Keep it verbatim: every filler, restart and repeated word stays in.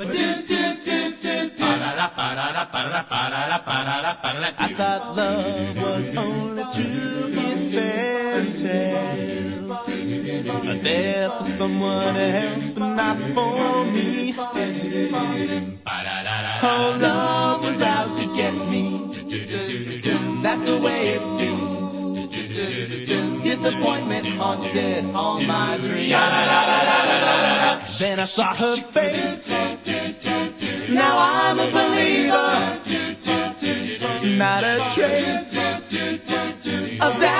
I thought love was only true in fairy tales, there for someone else but not for me. Oh, love was out to get me, that's the way it seemed. Disappointment haunted all my dreams. Then I saw her face, now I'm a believer. Not a trace of that